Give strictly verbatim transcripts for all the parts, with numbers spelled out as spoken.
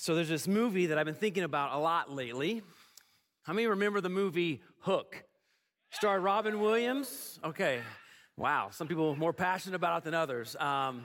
So there's this movie that I've been thinking about a lot lately. How many remember the movie Hook? Starred Robin Williams? Okay. Wow. Some people are more passionate about it than others. Um,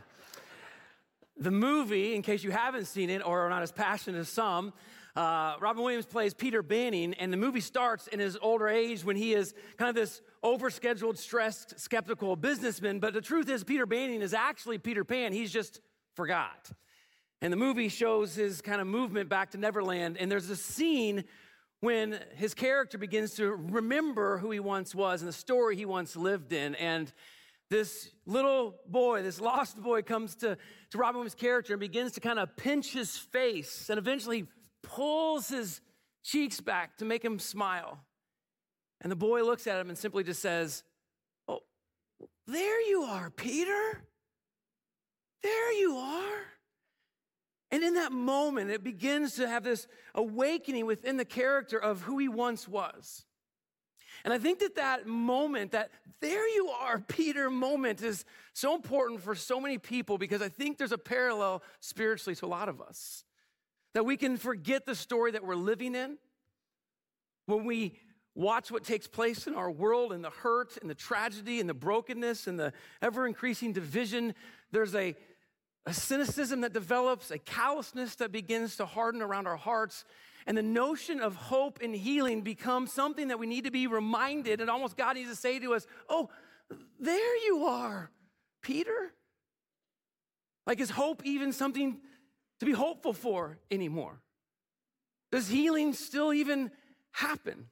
the movie, in case you haven't seen it or are not as passionate as some, uh, Robin Williams plays Peter Banning, and the movie starts in his older age when he is kind of this overscheduled, stressed, skeptical businessman. But the truth is, Peter Banning is actually Peter Pan. He's just forgot. And the movie shows his kind of movement back to Neverland. And there's a scene when his character begins to remember who he once was and the story he once lived in. And this little boy, this lost boy, comes to, to Robin Williams' character and begins to kind of pinch his face and eventually pulls his cheeks back to make him smile. And the boy looks at him and simply just says, "Oh, there you are, Peter. There you are." And in that moment, it begins to have this awakening within the character of who he once was. And I think that that moment, that "there you are, Peter" moment is so important for so many people, because I think there's a parallel spiritually to a lot of us. That we can forget the story that we're living in when we watch what takes place in our world, and the hurt and the tragedy and the brokenness and the ever-increasing division. There's a A cynicism that develops, a callousness that begins to harden around our hearts. And the notion of hope and healing becomes something that we need to be reminded, and almost God needs to say to us, "Oh, there you are, Peter." Like, is hope even something to be hopeful for anymore? Does healing still even happen?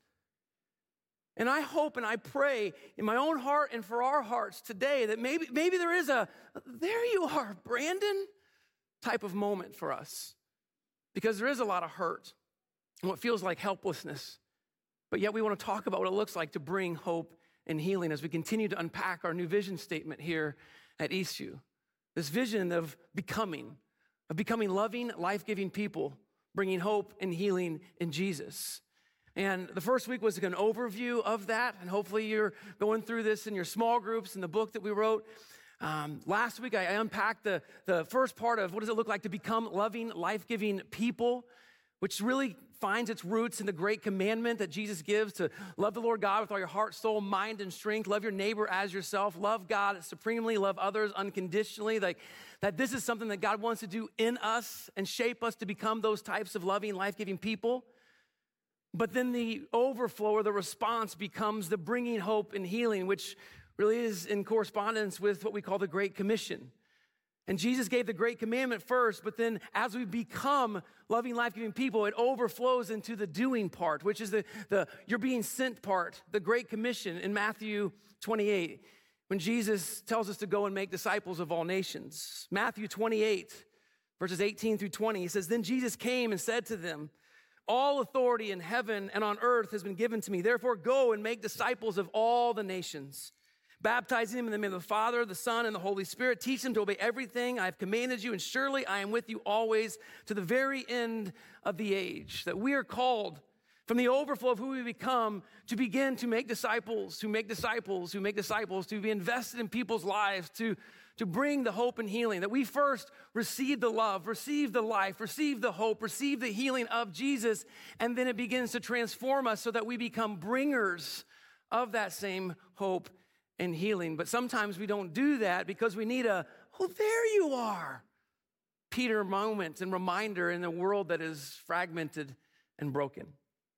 And I hope and I pray in my own heart and for our hearts today that maybe, maybe there is a "there you are, Brandon" type of moment for us. Because there is a lot of hurt and what feels like helplessness. But yet we want to talk about what it looks like to bring hope and healing as we continue to unpack our new vision statement here at Eastview. This vision of becoming, of becoming loving, life-giving people, bringing hope and healing in Jesus. And the first week was an overview of that, and hopefully you're going through this in your small groups in the book that we wrote. Um, last week, I unpacked the, the first part of what does it look like to become loving, life-giving people, which really finds its roots in the great commandment that Jesus gives to love the Lord God with all your heart, soul, mind, and strength. Love your neighbor as yourself. Love God supremely. Love others unconditionally. Like that this is something that God wants to do in us and shape us to become those types of loving, life-giving people. But then the overflow or the response becomes the bringing hope and healing, which really is in correspondence with what we call the Great Commission. And Jesus gave the Great Commandment first, but then as we become loving, life-giving people, it overflows into the doing part, which is the, the you're being sent part, the Great Commission in Matthew twenty-eight, when Jesus tells us to go and make disciples of all nations. Matthew twenty-eight, verses eighteen through twenty, he says, "Then Jesus came and said to them, 'All authority in heaven and on earth has been given to me. Therefore, go and make disciples of all the nations, baptizing them in the name of the Father, the Son, and the Holy Spirit. Teach them to obey everything I have commanded you, and surely I am with you always to the very end of the age.'" That we are called from the overflow of who we become to begin to make disciples, to make disciples, who make disciples, to be invested in people's lives, to to bring the hope and healing, that we first receive the love, receive the life, receive the hope, receive the healing of Jesus, and then it begins to transform us so that we become bringers of that same hope and healing. But sometimes we don't do that because we need a, "oh, there you are, Peter" moment and reminder in a world that is fragmented and broken.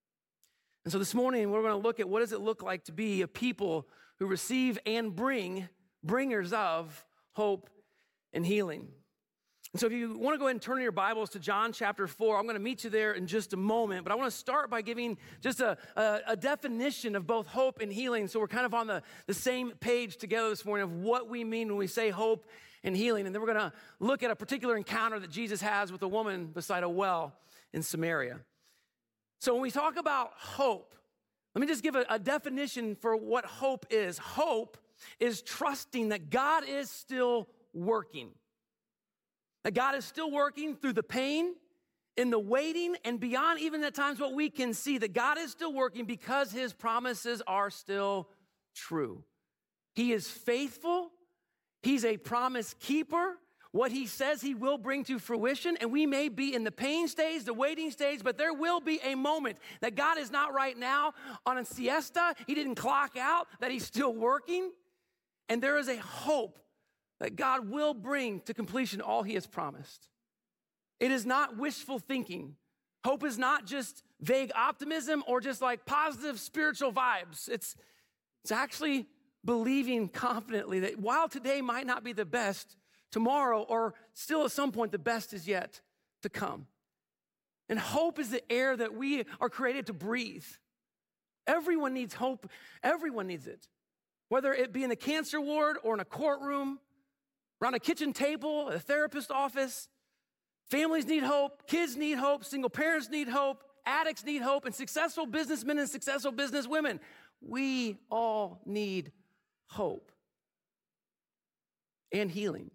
And so this morning, we're going to look at what does it look like to be a people who receive and bring, bringers of hope and healing. And so if you want to go ahead and turn in your Bibles to John chapter four, I'm going to meet you there in just a moment, but I want to start by giving just a, a, a definition of both hope and healing, so we're kind of on the, the same page together this morning of what we mean when we say hope and healing. And then we're going to look at a particular encounter that Jesus has with a woman beside a well in Samaria. So when we talk about hope, let me just give a, a definition for what hope is. Hope is trusting that God is still working. That God is still working through the pain, in the waiting, and beyond even at times what we can see. That God is still working because his promises are still true. He is faithful. He's a promise keeper. what he says he will bring to fruition, and we may be in the pain stage, the waiting stage, but there will be a moment that God is not right now on a siesta. He didn't clock out, that he's still working. And there is a hope that God will bring to completion all he has promised. It is not wishful thinking. Hope is not just vague optimism or just like positive spiritual vibes. It's, it's actually believing confidently that while today might not be the best, tomorrow or still at some point the best is yet to come. And hope is the air that we are created to breathe. Everyone needs hope. Everyone needs it. Whether it be in the cancer ward or in a courtroom, around a kitchen table, a therapist's office, families need hope, kids need hope, single parents need hope, addicts need hope, and successful businessmen and successful businesswomen. We all need hope and healing.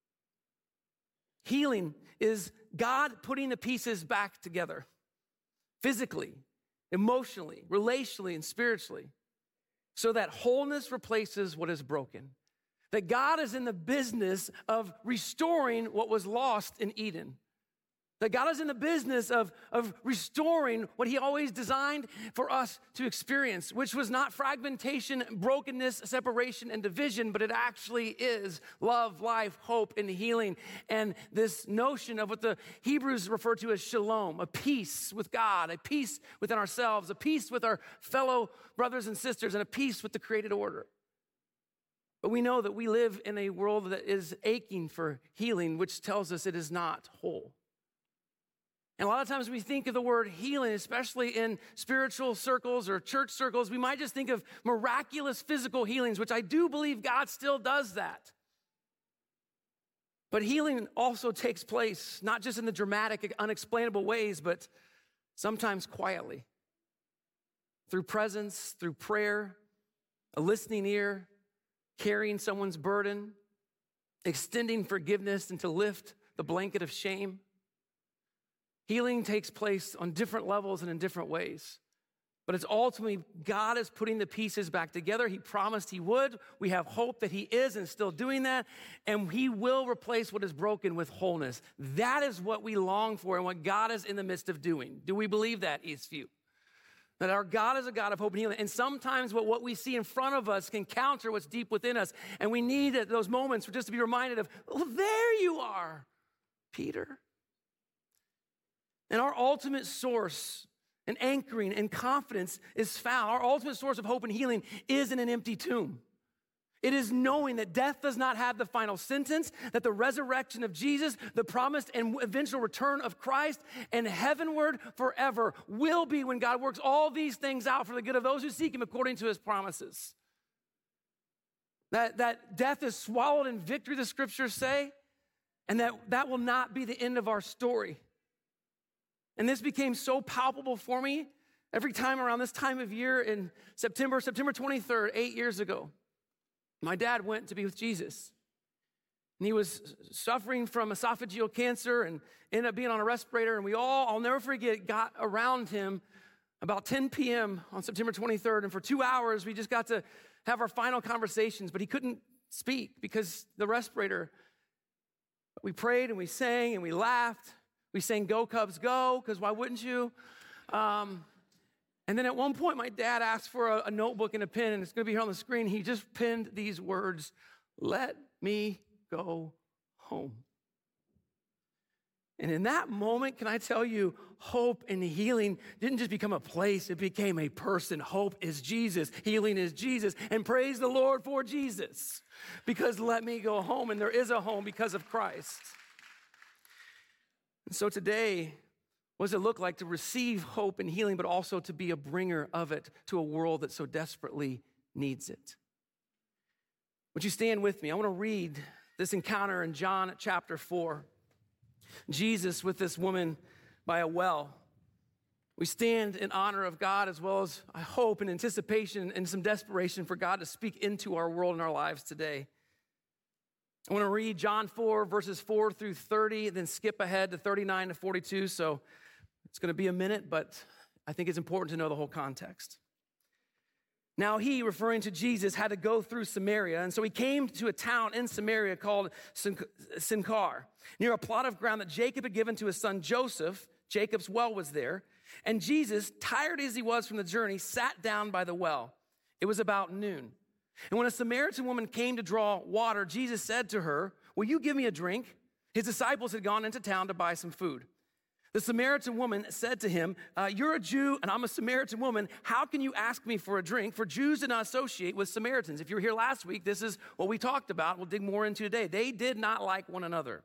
Healing is God putting the pieces back together, physically, emotionally, relationally, and spiritually, so that wholeness replaces what is broken. That God is in the business of restoring what was lost in Eden. That God is in the business of, of restoring what he always designed for us to experience, which was not fragmentation, brokenness, separation, and division, but it actually is love, life, hope, and healing. And this notion of what the Hebrews refer to as shalom, a peace with God, a peace within ourselves, a peace with our fellow brothers and sisters, and a peace with the created order. But we know that we live in a world that is aching for healing, which tells us it is not whole. And a lot of times we think of the word healing, especially in spiritual circles or church circles, we might just think of miraculous physical healings, which I do believe God still does that. But healing also takes place, not just in the dramatic, unexplainable ways, but sometimes quietly. Through presence, through prayer, a listening ear, carrying someone's burden, extending forgiveness and to lift the blanket of shame. Healing takes place on different levels and in different ways. But it's ultimately God is putting the pieces back together. He promised he would. We have hope that he is and still doing that. And he will replace what is broken with wholeness. That is what we long for and what God is in the midst of doing. Do we believe that, Eastview? That our God is a God of hope and healing. And sometimes what, what we see in front of us can counter what's deep within us. And we need those moments for just to be reminded of, oh, there you are, Peter. And our ultimate source and anchoring and confidence is found. Our ultimate source of hope and healing is in an empty tomb. It is knowing that death does not have the final sentence, that the resurrection of Jesus, the promised and eventual return of Christ, and heavenward forever will be when God works all these things out for the good of those who seek him according to his promises. That, that death is swallowed in victory, the scriptures say, and that that will not be the end of our story. And this became so palpable for me every time around this time of year in September, September twenty-third, eight years ago. My dad went to be with Jesus. And he was suffering from esophageal cancer and ended up being on a respirator. And we all, I'll never forget, got around him about ten p.m. on September twenty-third. And for two hours, we just got to have our final conversations. But he couldn't speak because the respirator. We prayed and we sang and we laughed. We sang Go Cubs Go, because why wouldn't you? Um, and then at one point, my dad asked for a, a notebook and a pen, and it's going to be here on the screen. He just penned these words, "Let me go home." And in that moment, can I tell you, hope and healing didn't just become a place, it became a person. Hope is Jesus, healing is Jesus, and praise the Lord for Jesus, because let me go home, and there is a home because of Christ. And so today, what does it look like to receive hope and healing, but also to be a bringer of it to a world that so desperately needs it? Would you stand with me? I want to read this encounter in John chapter four. Jesus with this woman by a well. We stand in honor of God as well as, I hope, in anticipation and some desperation for God to speak into our world and our lives today. I want to read John four, verses four through thirty, then skip ahead to thirty-nine to forty-two. So it's going to be a minute, but I think it's important to know the whole context. Now he, referring to Jesus, had to go through Samaria, and so he came to a town in Samaria called Sychar, near a plot of ground that Jacob had given to his son Joseph. Jacob's well was there, and Jesus, tired as he was from the journey, sat down by the well. It was about noon. And when a Samaritan woman came to draw water, Jesus said to her, "Will you give me a drink?" His disciples had gone into town to buy some food. The Samaritan woman said to him, uh, "You're a Jew and I'm a Samaritan woman. How can you ask me for a drink?" For Jews did not associate with Samaritans. If you were here last week, this is what we talked about. We'll dig more into today. They did not like one another.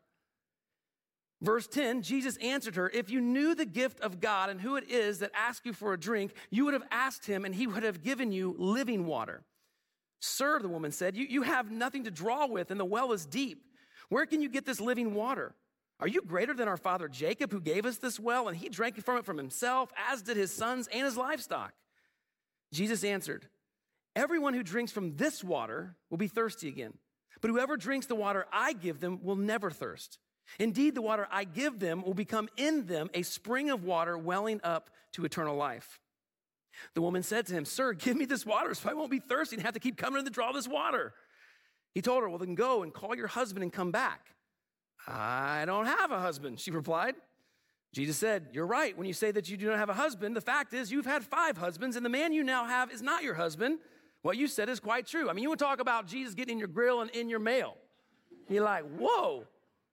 Verse ten, Jesus answered her, "If you knew the gift of God and who it is that asks you for a drink, you would have asked him and he would have given you living water." "Sir," the woman said, you, you have nothing to draw with and the well is deep. Where can you get this living water? Are you greater than our father Jacob, who gave us this well, and he drank from it from himself, as did his sons and his livestock?" Jesus answered, "Everyone who drinks from this water will be thirsty again. But whoever drinks the water I give them will never thirst. Indeed, the water I give them will become in them a spring of water welling up to eternal life." The woman said to him, "Sir, give me this water so I won't be thirsty and have to keep coming to draw this water." He told her, "Well, then go and call your husband and come back." "I don't have a husband," she replied. Jesus said, "You're right when you say that you do not have a husband. The fact is you've had five husbands, and the man you now have is not your husband. What you said is quite true." I mean, you would talk about Jesus getting in your grill and in your mail. You're like, whoa.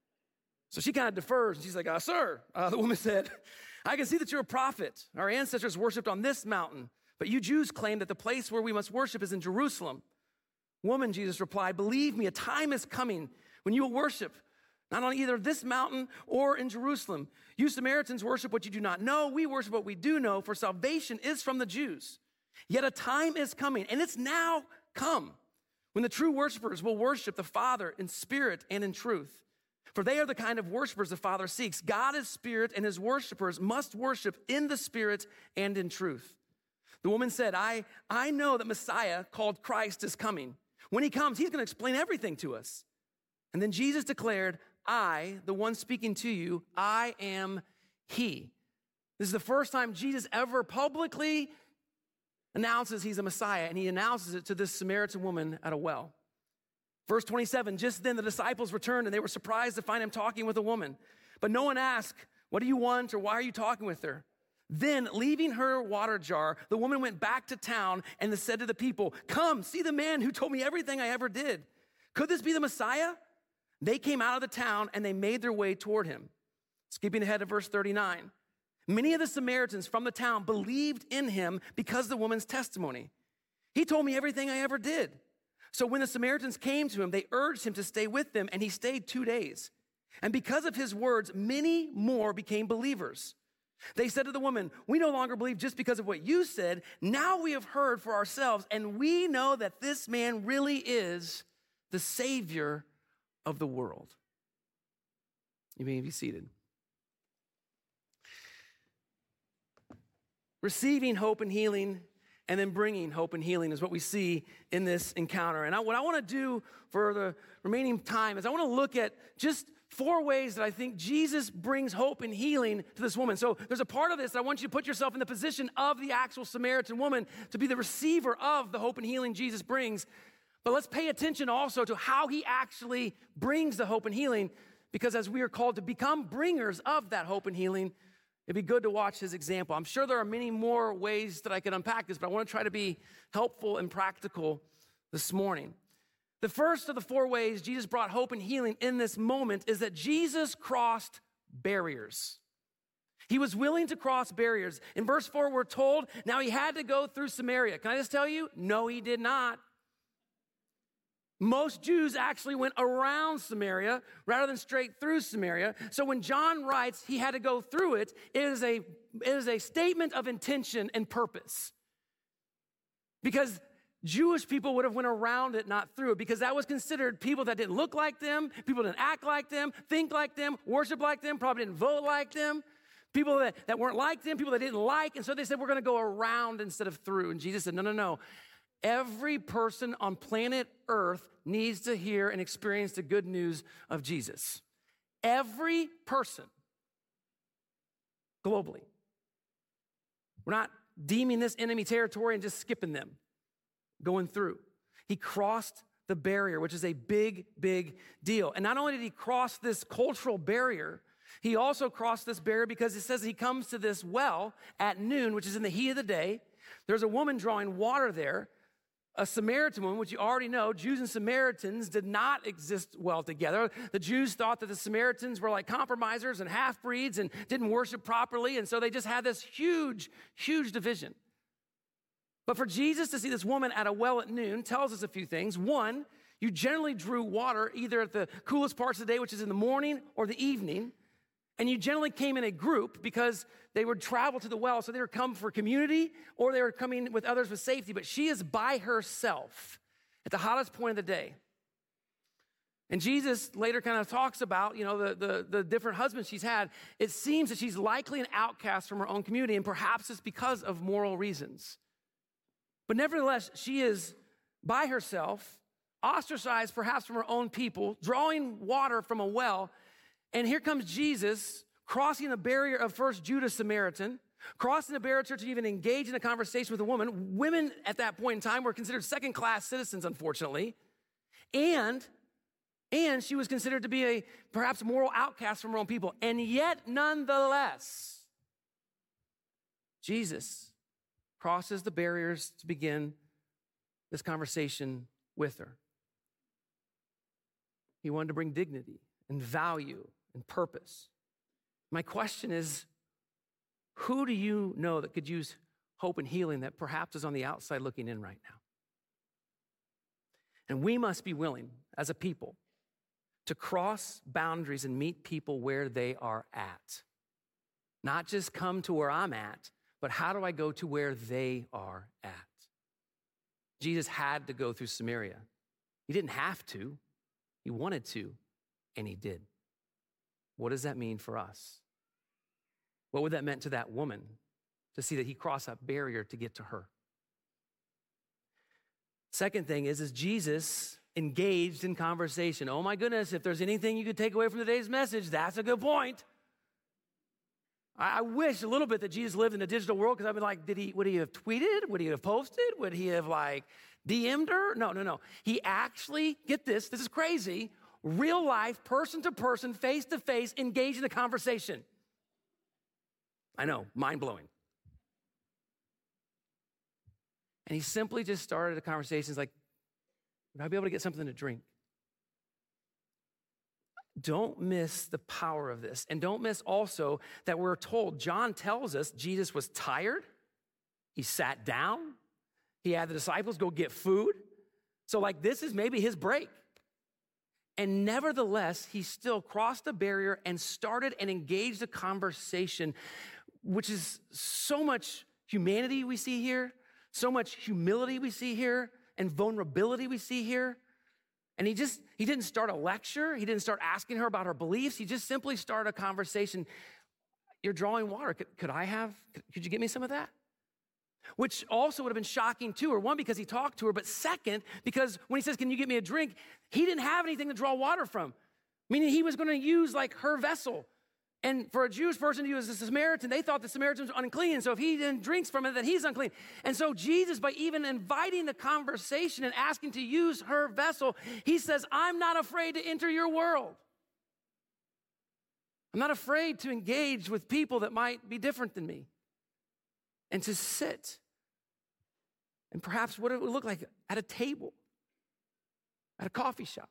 So she kind of defers, and she's like, uh, "Sir," uh, the woman said, "I can see that you're a prophet. Our ancestors worshiped on this mountain, but you Jews claim that the place where we must worship is in Jerusalem." "Woman," Jesus replied, "believe me, a time is coming when you will worship not on either this mountain or in Jerusalem. You Samaritans worship what you do not know. We worship what we do know, for salvation is from the Jews. Yet a time is coming, and it's now come, when the true worshipers will worship the Father in spirit and in truth. For they are the kind of worshipers the Father seeks. God is spirit, and his worshipers must worship in the spirit and in truth." The woman said, I, I know that Messiah, called Christ, is coming. When he comes, he's going to explain everything to us. And then Jesus declared, "I, the one speaking to you, I am he." This is the first time Jesus ever publicly announces he's a Messiah, and he announces it to this Samaritan woman at a well. Verse twenty-seven, just then the disciples returned, and they were surprised to find him talking with a woman. But no one asked, "What do you want?" or "Why are you talking with her?" Then, leaving her water jar, the woman went back to town and said to the people, "Come, see the man who told me everything I ever did. Could this be the Messiah?" They came out of the town and they made their way toward him. Skipping ahead to verse thirty-nine. Many of the Samaritans from the town believed in him because of the woman's testimony. "He told me everything I ever did." So when the Samaritans came to him, they urged him to stay with them, and he stayed two days. And because of his words, many more became believers. They said to the woman, "We no longer believe just because of what you said. Now we have heard for ourselves, and we know that this man really is the Savior of the world." You may be seated. Receiving hope and healing and then bringing hope and healing is what we see in this encounter. And I, what I want to do for the remaining time is I want to look at just four ways that I think Jesus brings hope and healing to this woman. So there's a part of this that I want you to put yourself in the position of the actual Samaritan woman to be the receiver of the hope and healing Jesus brings. But let's pay attention also to how he actually brings the hope and healing, because as we are called to become bringers of that hope and healing, it'd be good to watch his example. I'm sure there are many more ways that I could unpack this, but I want to try to be helpful and practical this morning. The first of the four ways Jesus brought hope and healing in this moment is that Jesus crossed barriers. He was willing to cross barriers. In verse four, we're told, now he had to go through Samaria. Can I just tell you? No, he did not. Most Jews actually went around Samaria rather than straight through Samaria. So when John writes he had to go through it, it is a, it is a statement of intention and purpose. Because Jewish people would have went around it, not through it, because that was considered people that didn't look like them, people didn't act like them, think like them, worship like them, probably didn't vote like them, people that, that weren't like them, people that didn't like. And so they said, we're going to go around instead of through. And Jesus said, no, no, no. Every person on planet Earth needs to hear and experience the good news of Jesus. Every person, globally. We're not deeming this enemy territory and just skipping them. going through. He crossed the barrier, which is a big, big deal. And not only did he cross this cultural barrier, he also crossed this barrier because it says he comes to this well at noon, which is in the heat of the day. There's a woman drawing water there, a Samaritan woman, which you already know. Jews and Samaritans did not exist well together. The Jews thought that the Samaritans were like compromisers and half-breeds and didn't worship properly, and so they just had this huge, huge division. But for Jesus to see this woman at a well at noon tells us a few things. One, you generally drew water either at the coolest parts of the day, which is in the morning or the evening, and you generally came in a group because they would travel to the well, so they would come for community or they were coming with others with safety. But she is by herself at the hottest point of the day. And Jesus later kind of talks about, you know, the, the, the different husbands she's had. It seems that she's likely an outcast from her own community, and perhaps it's because of moral reasons. But nevertheless, she is by herself, ostracized perhaps from her own people, drawing water from a well. And here comes Jesus crossing the barrier of first Judah Samaritan, crossing the barrier to even engage in a conversation with a woman. Women at that point in time were considered second-class citizens, unfortunately. And, and she was considered to be a perhaps moral outcast from her own people. And yet, nonetheless, Jesus crosses the barriers to begin this conversation with her. He wanted to bring dignity and value and purpose. My question is, who do you know that could use hope and healing that perhaps is on the outside looking in right now? And we must be willing as a people to cross boundaries and meet people where they are at. Not just come to where I'm at, but how do I go to where they are at? Jesus had to go through Samaria. He didn't have to. He wanted to, and he did. What does that mean for us? What would that mean to that woman to see that he crossed that barrier to get to her? Second thing is, is Jesus engaged in conversation. Oh my goodness, if there's anything you could take away from today's message, that's a good point. I wish a little bit that Jesus lived in a digital world, because I've been like, did he, would he have tweeted? Would he have posted? Would he have like D M'd her? No, no, no. He actually, get this, this is crazy, real life, person to person, face to face, engaged in a conversation. I know, mind blowing. And he simply just started a conversation. He's like, would I be able to get something to drink? Don't miss the power of this. And don't miss also that we're told, John tells us Jesus was tired. He sat down. He had the disciples go get food. So like this is maybe his break. And nevertheless, he still crossed the barrier and started and engaged a conversation, which is so much humanity we see here, so much humility we see here, and vulnerability we see here. And he just, he didn't start a lecture. He didn't start asking her about her beliefs. He just simply started a conversation. You're drawing water. Could, could I have, could, could you get me some of that? Which also would have been shocking to her. One, because he talked to her, but second, because when he says, can you get me a drink? He didn't have anything to draw water from, meaning he was going to use like her vessel. And for a Jewish person who was a Samaritan, they thought the Samaritan was unclean. So if he then drinks from it, then he's unclean. And so Jesus, by even inviting the conversation and asking to use her vessel, he says, I'm not afraid to enter your world. I'm not afraid to engage with people that might be different than me. And to sit. And perhaps what it would look like at a table, at a coffee shop.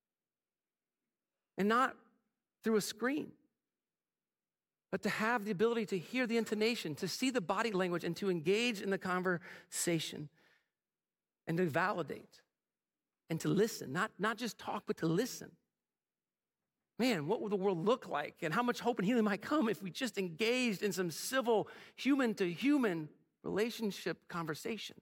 And not through a screen. But to have the ability to hear the intonation, to see the body language, and to engage in the conversation, and to validate, and to listen, not, not just talk, but to listen. Man, what would the world look like, and how much hope and healing might come if we just engaged in some civil, human-to-human relationship conversations?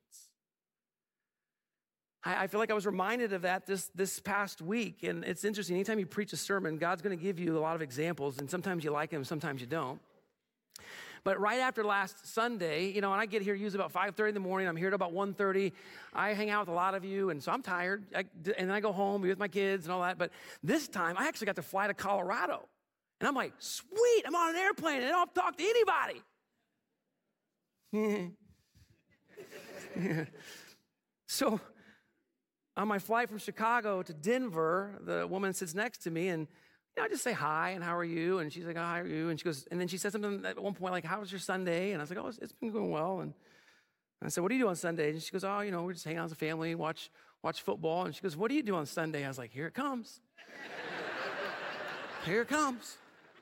I, I feel like I was reminded of that this, this past week, and it's interesting. Anytime you preach a sermon, God's going to give you a lot of examples, and sometimes you like them, sometimes you don't. But right after last Sunday, you know, and I get here usually about five thirty in the morning. I'm here at about one thirty. I hang out with a lot of you, and so I'm tired. I, and then I go home, be with my kids and all that. But this time, I actually got to fly to Colorado. And I'm like, sweet, I'm on an airplane, and I don't have to talk to anybody. So on my flight from Chicago to Denver, the woman sits next to me, and you know, I just say hi, and how are you? And she's like, oh, how are you? And she goes, and then she said something at one point like, how was your Sunday? And I was like, oh, it's, it's been going well. And I said, what do you do on Sunday? And she goes, oh, you know, we're just hanging out as a family, watch watch football. And she goes, what do you do on Sunday? I was like, here it comes. Here it comes.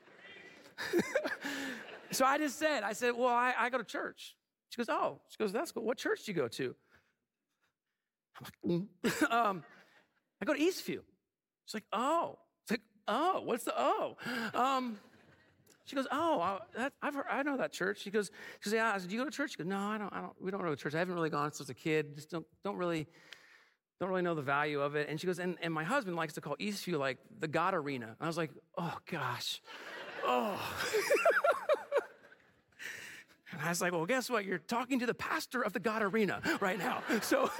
So I just said, I said, well, I, I go to church. She goes, oh. She goes, that's cool. What church do you go to? I'm like, mm. um, I go to Eastview. She's like, oh. It's like, oh, what's the oh? Um, she goes, oh, I, that, I've heard, I know that church. She goes, she goes, yeah. I said, do you go to church? She goes, no, I don't. I don't. We don't go to church. I haven't really gone since a kid. Just don't, don't really, don't really know the value of it. And she goes, and, and my husband likes to call Eastview like the God Arena. And I was like, oh gosh, oh. And I was like, well, guess what? You're talking to the pastor of the God Arena right now. So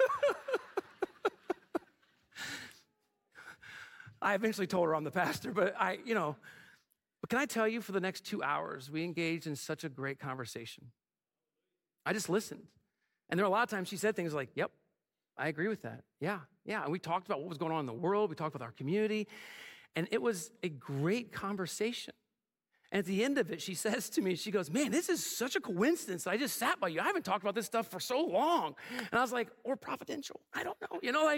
I eventually told her I'm the pastor, but I, you know, but can I tell you, for the next two hours, we engaged in such a great conversation. I just listened. And there were a lot of times she said things like, yep, I agree with that. Yeah, yeah. And we talked about what was going on in the world. We talked about our community. And it was a great conversation. And at the end of it, she says to me, she goes, man, this is such a coincidence. I just sat by you. I haven't talked about this stuff for so long. And I was like, or providential. I don't know. You know, like,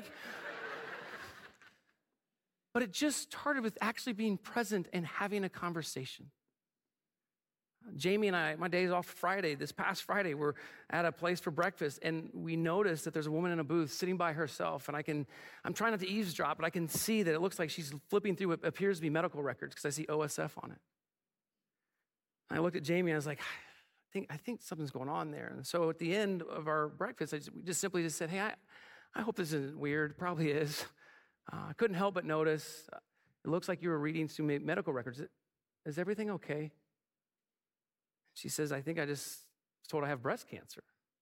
but it just started with actually being present and having a conversation. Jamie and I, my days off Friday, this past Friday, we're at a place for breakfast, and we noticed that there's a woman in a booth sitting by herself, and I can, I'm trying not to eavesdrop, but I can see that it looks like she's flipping through what appears to be medical records because I see O S F on it. I looked at Jamie, and I was like, I think, I think something's going on there. And so at the end of our breakfast, I just, we just simply just said, hey, I, I hope this isn't weird. Probably is. Uh, I couldn't help but notice, uh, it looks like you were reading through medical records. Is everything okay? She says, I think I just was told I have breast cancer.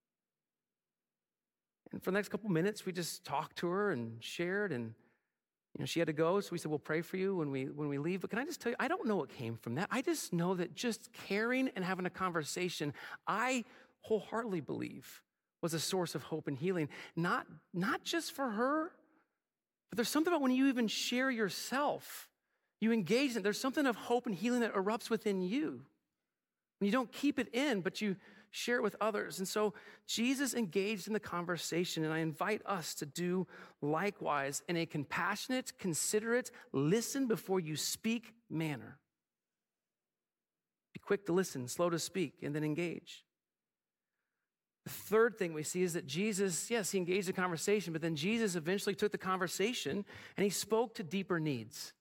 And for the next couple minutes, we just talked to her and shared, and you know, she had to go, so we said, we'll pray for you when we when we leave. But can I just tell you, I don't know what came from that. I just know that just caring and having a conversation, I wholeheartedly believe was a source of hope and healing, not, not just for her, but there's something about when you even share yourself, you engage in it, there's something of hope and healing that erupts within you. When you don't keep it in, but you share it with others. And so Jesus engaged in the conversation, and I invite us to do likewise in a compassionate, considerate, listen before you speak manner. Be quick to listen, slow to speak, and then engage. The third thing we see is that Jesus, yes, he engaged the conversation, but then Jesus eventually took the conversation and he spoke to deeper needs.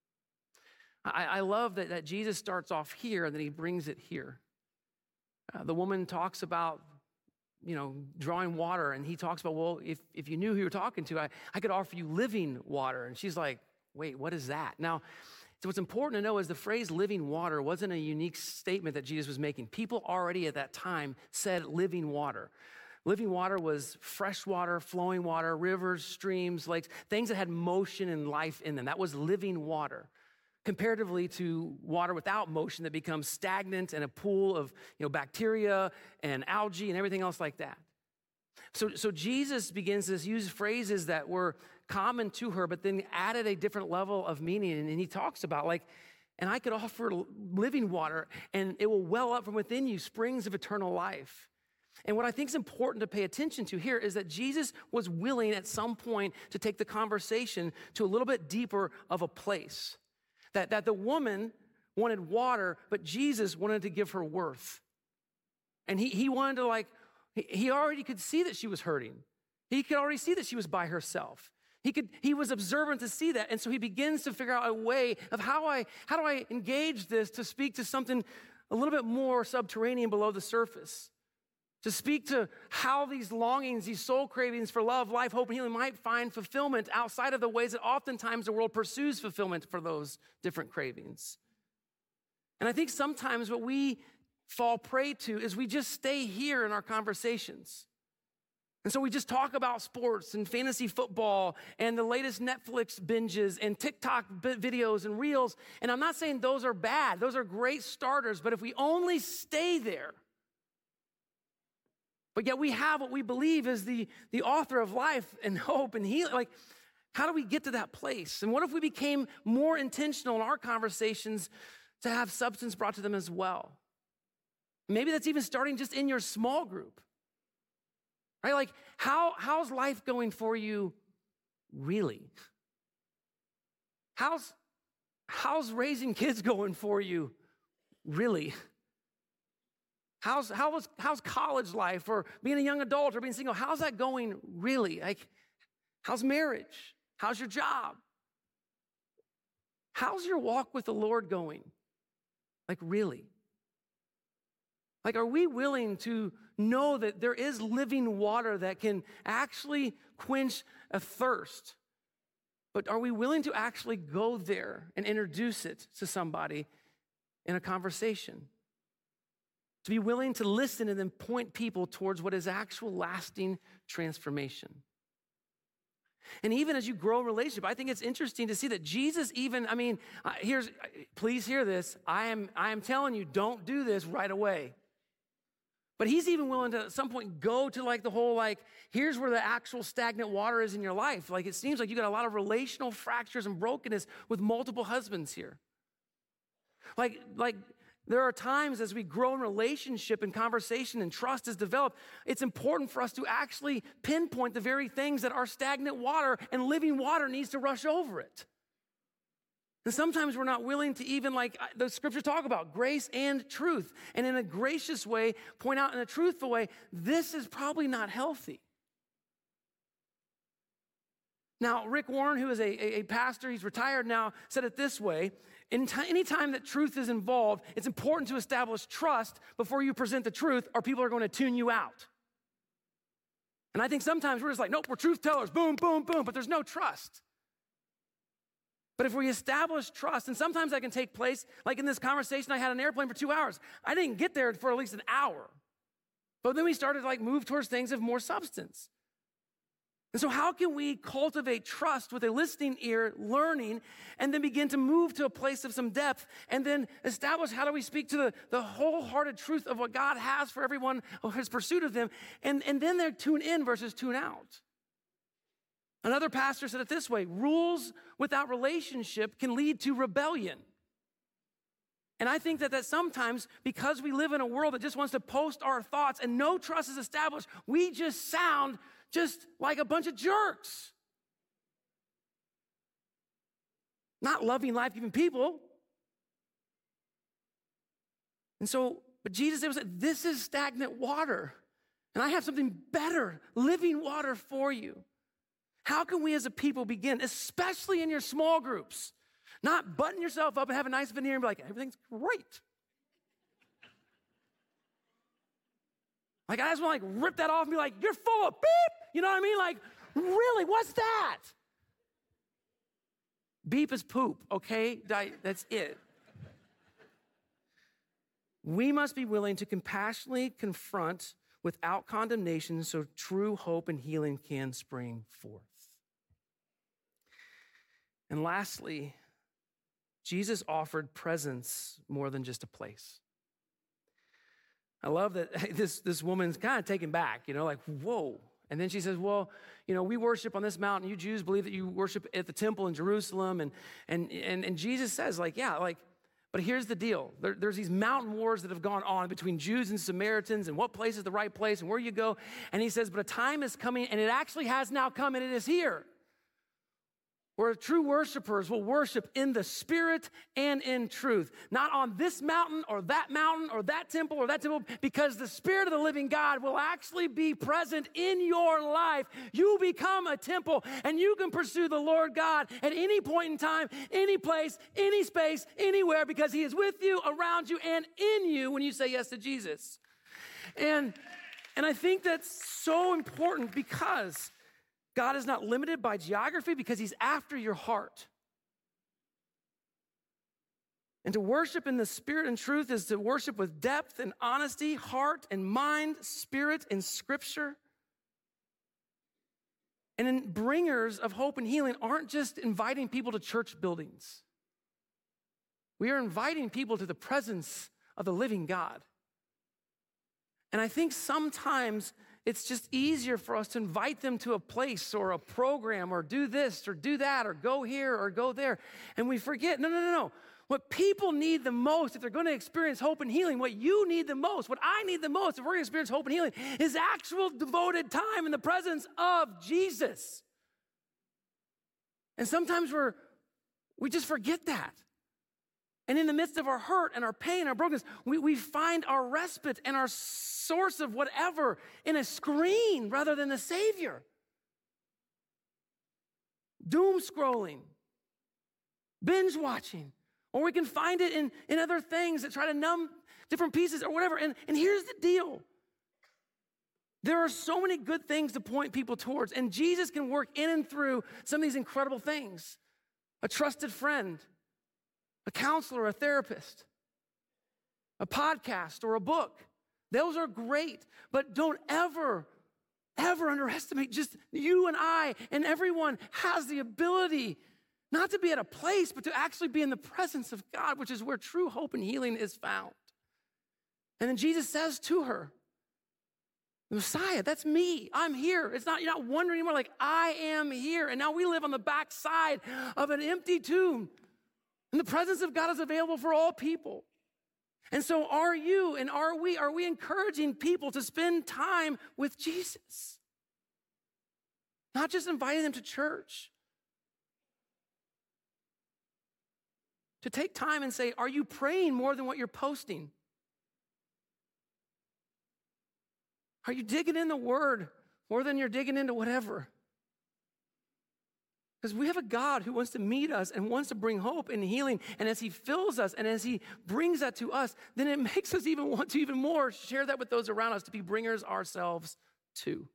I, I love that, that Jesus starts off here and then he brings it here. Uh, the woman talks about, you know, drawing water, and he talks about, well, if, if you knew who you were talking to, I, I could offer you living water. And she's like, wait, what is that? Now, so what's important to know is the phrase living water wasn't a unique statement that Jesus was making. People already at that time said living water. Living water was fresh water, flowing water, rivers, streams, lakes, things that had motion and life in them. That was living water. Comparatively to water without motion that becomes stagnant and a pool of, you know, bacteria and algae and everything else like that. So, so Jesus begins to use phrases that were common to her, but then added a different level of meaning. And, and he talks about like, and I could offer living water and it will well up from within you, springs of eternal life. And what I think is important to pay attention to here is that Jesus was willing at some point to take the conversation to a little bit deeper of a place. That, that the woman wanted water, but Jesus wanted to give her worth. And he, he wanted to like, he, he already could see that she was hurting. He could already see that she was by herself. He could, he was observant to see that. And so he begins to figure out a way of how I, how do I engage this to speak to something a little bit more subterranean below the surface. To speak to how these longings, these soul cravings for love, life, hope, and healing might find fulfillment outside of the ways that oftentimes the world pursues fulfillment for those different cravings. And I think sometimes what we fall prey to is we just stay here in our conversations. And so we just talk about sports and fantasy football and the latest Netflix binges and TikTok videos and reels. And I'm not saying those are bad. Those are great starters. But if we only stay there, But yet we have what we believe is the, the author of life and hope and healing. Like, how do we get to that place? And what if we became more intentional in our conversations to have substance brought to them as well? Maybe that's even starting just in your small group, right? Like, how, how's life going for you really? How's, how's raising kids going for you really? How's, how was, how's college life or being a young adult or being single? How's that going really? Like, how's marriage? How's your job? How's your walk with the Lord going? Like, really? Like, are we willing to know that there is living water that can actually quench a thirst? But are we willing to actually go there and introduce it to somebody in a conversation? To be willing to listen and then point people towards what is actual lasting transformation. And even as you grow a relationship, I think it's interesting to see that Jesus even, I mean, uh, here's, please hear this. I am, I am telling you, don't do this right away. But he's even willing to at some point go to like the whole, like, here's where the actual stagnant water is in your life. Like, it seems like you got a lot of relational fractures and brokenness with multiple husbands here. Like, like there are times as we grow in relationship and conversation and trust is developed, it's important for us to actually pinpoint the very things that are stagnant water and living water needs to rush over it. And sometimes we're not willing to even, like the scriptures talk about, grace and truth. And in a gracious way, point out in a truthful way, this is probably not healthy. Now, Rick Warren, who is a, a, a pastor, he's retired now, said it this way: In t- any time that truth is involved, it's important to establish trust before you present the truth, or people are going to tune you out. And I think sometimes we're just like, nope, we're truth tellers, boom, boom, boom, but there's no trust. But if we establish trust, and sometimes that can take place, like in this conversation, I had an airplane for two hours. I didn't get there for at least an hour. But then we started to like move towards things of more substance. And so how can we cultivate trust with a listening ear, learning, and then begin to move to a place of some depth, and then establish how do we speak to the, the wholehearted truth of what God has for everyone who has pursuit of them, and, and then they're tune in versus tune out. Another pastor said it this way: rules without relationship can lead to rebellion. And I think that that sometimes, because we live in a world that just wants to post our thoughts and no trust is established, we just sound just like a bunch of jerks. Not loving, life-giving people. And so, but Jesus said, this is stagnant water. And I have something better, living water for you. How can we as a people begin, especially in your small groups, not button yourself up and have a nice veneer and be like, everything's great. Like, I just want to like rip that off and be like, you're full of beep. You know what I mean? Like, really, what's that? Beep is poop, okay? That's it. We must be willing to compassionately confront without condemnation so true hope and healing can spring forth. And lastly, Jesus offered presence more than just a place. I love that this, this woman's kind of taken back, you know, like, whoa. And then she says, well, you know, we worship on this mountain. You Jews believe that you worship at the temple in Jerusalem. And and and, and Jesus says, like, yeah, like, but here's the deal. There, there's these mountain wars that have gone on between Jews and Samaritans, and what place is the right place and where you go. And he says, but a time is coming, and it actually has now come, and it is here, where true worshipers will worship in the spirit and in truth. Not on this mountain or that mountain or that temple or that temple, because the Spirit of the living God will actually be present in your life. You become a temple, and you can pursue the Lord God at any point in time, any place, any space, anywhere, because he is with you, around you, and in you when you say yes to Jesus. And, and I think that's so important, because God is not limited by geography, because he's after your heart. And to worship in the spirit and truth is to worship with depth and honesty, heart and mind, spirit and scripture. And then bringers of hope and healing aren't just inviting people to church buildings. We are inviting people to the presence of the living God. And I think sometimes it's just easier for us to invite them to a place or a program or do this or do that or go here or go there. And we forget, no, no, no, no. What people need the most, if they're going to experience hope and healing, what you need the most, what I need the most, if we're going to experience hope and healing, is actual devoted time in the presence of Jesus. And sometimes we're, we just forget that. And in the midst of our hurt and our pain, our brokenness, we, we find our respite and our source of whatever in a screen rather than the Savior. Doom scrolling, binge watching, or we can find it in, in other things that try to numb different pieces or whatever. And, and here's the deal. There are so many good things to point people towards, and Jesus can work in and through some of these incredible things. A trusted friend, a counselor, a therapist, a podcast, or a book. Those are great, but don't ever, ever underestimate just you and I and everyone has the ability not to be at a place, but to actually be in the presence of God, which is where true hope and healing is found. And then Jesus says to her, the Messiah, that's me. I'm here. It's not, you're not wondering anymore, like, I am here. And now we live on the backside of an empty tomb. And the presence of God is available for all people. And so are you and are we, are we encouraging people to spend time with Jesus? Not just inviting them to church. To take time and say, are you praying more than what you're posting? Are you digging in the Word more than you're digging into whatever? Because we have a God who wants to meet us and wants to bring hope and healing. And as he fills us and as he brings that to us, then it makes us even want to even more share that with those around us, to be bringers ourselves too.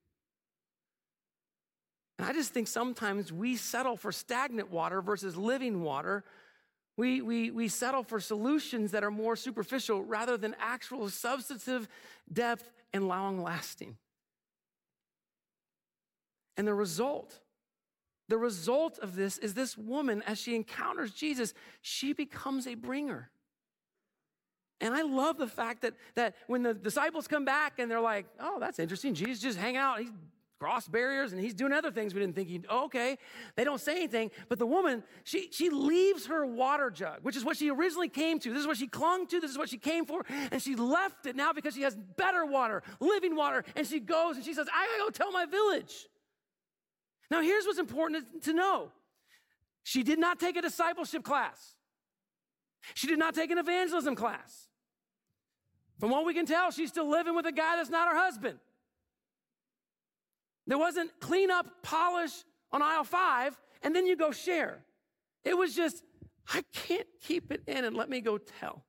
And I just think sometimes we settle for stagnant water versus living water. We, we, we settle for solutions that are more superficial rather than actual substantive depth and long-lasting. And the result, the result of this is this woman, as she encounters Jesus, she becomes a bringer. And I love the fact that, that when the disciples come back and they're like, oh, that's interesting. Jesus just hang out. He's crossed barriers and he's doing other things we didn't think he'd, oh, okay. They don't say anything. But the woman, she, she leaves her water jug, which is what she originally came to. This is what she clung to. This is what she came for. And she left it now because she has better water, living water. And she goes and she says, I gotta go tell my village. Now, here's what's important to know. She did not take a discipleship class. She did not take an evangelism class. From what we can tell, she's still living with a guy that's not her husband. There wasn't clean up, polish on aisle five, and then you go share. It was just, I can't keep it in and let me go tell.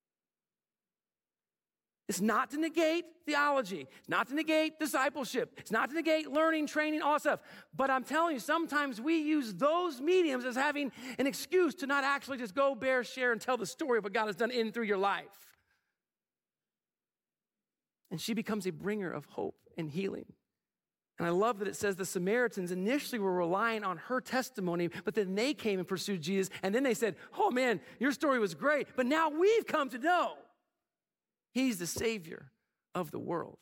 It's not to negate theology. It's not to negate discipleship. It's not to negate learning, training, all that stuff. But I'm telling you, sometimes we use those mediums as having an excuse to not actually just go bear, share, and tell the story of what God has done in and through your life. And she becomes a bringer of hope and healing. And I love that it says the Samaritans initially were relying on her testimony, but then they came and pursued Jesus. And then they said, oh man, your story was great, but now we've come to know he's the Savior of the world.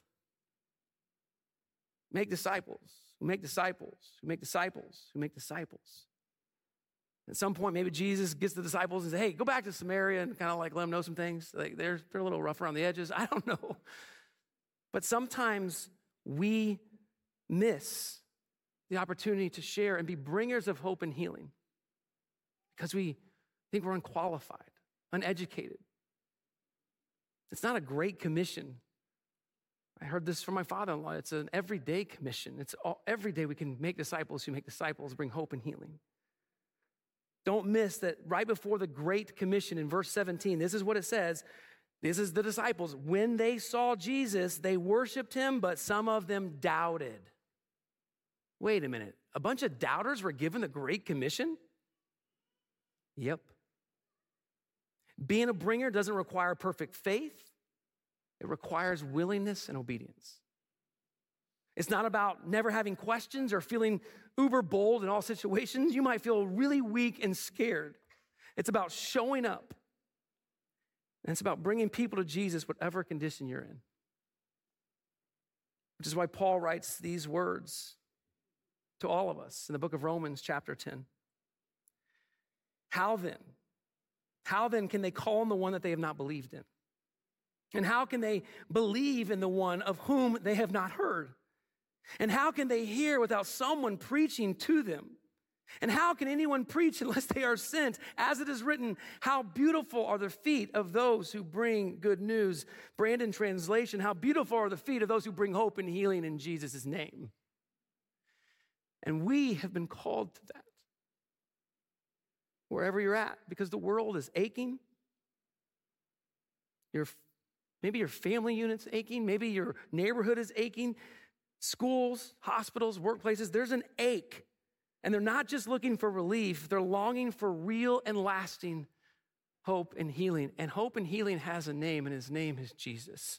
Make disciples who make disciples who make disciples who make disciples. At some point, maybe Jesus gets the disciples and says, hey, go back to Samaria and kind of like let them know some things. Like they're, they're a little rough around the edges. I don't know. But sometimes we miss the opportunity to share and be bringers of hope and healing because we think we're unqualified, uneducated. It's not a great commission. I heard this from my father-in-law. It's an everyday commission. It's all, every day we can make disciples who make disciples, bring hope and healing. Don't miss that right before the Great Commission in verse seventeen, this is what it says. This is the disciples. When they saw Jesus, they worshiped him, but some of them doubted. Wait a minute. A bunch of doubters were given the Great Commission? Yep. Being a bringer doesn't require perfect faith. It requires willingness and obedience. It's not about never having questions or feeling uber bold in all situations. You might feel really weak and scared. It's about showing up. And it's about bringing people to Jesus, whatever condition you're in. which is why Paul writes these words to all of us in the book of Romans chapter ten. How then? How then can they call on the one that they have not believed in? And how can they believe in the one of whom they have not heard? And how can they hear without someone preaching to them? And how can anyone preach unless they are sent? As it is written, how beautiful are the feet of those who bring good news. Brandon translation, how beautiful are the feet of those who bring hope and healing in Jesus' name. And we have been called to that. Wherever you're at, because the world is aching. Your, maybe your family unit's aching. Maybe your neighborhood is aching. Schools, hospitals, workplaces, there's an ache. And they're not just looking for relief, they're longing for real and lasting hope and healing. And hope and healing has a name, and his name is Jesus.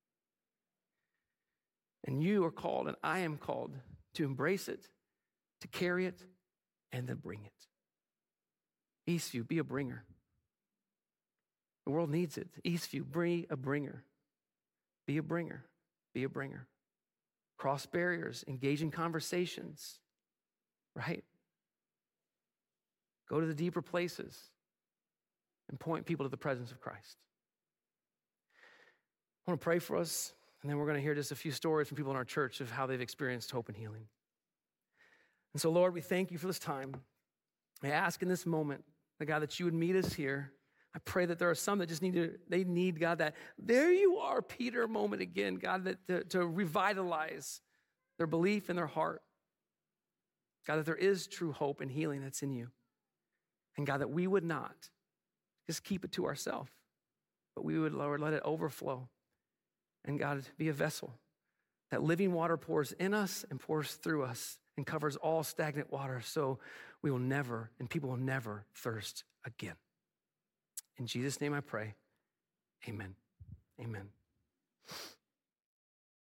And you are called, and I am called to embrace it, to carry it, and to bring it. Eastview, be a bringer. The world needs it. Eastview, be a bringer. Be a bringer. Be a bringer. Cross barriers, engage in conversations. Right? Go to the deeper places and point people to the presence of Christ. I want to pray for us, and then we're going to hear just a few stories from people in our church of how they've experienced hope and healing. And so, Lord, we thank you for this time. I ask in this moment, God, that you would meet us here. I pray that there are some that just need to, they need, God, that there you are, Peter, moment again, God, that to, to revitalize their belief in their heart. God, that there is true hope and healing that's in you. And God, that we would not just keep it to ourselves, but we would, Lord, let it overflow. And God, be a vessel that living water pours in us and pours through us and covers all stagnant water so we will never, and people will never thirst again. In Jesus' name I pray, amen. Amen.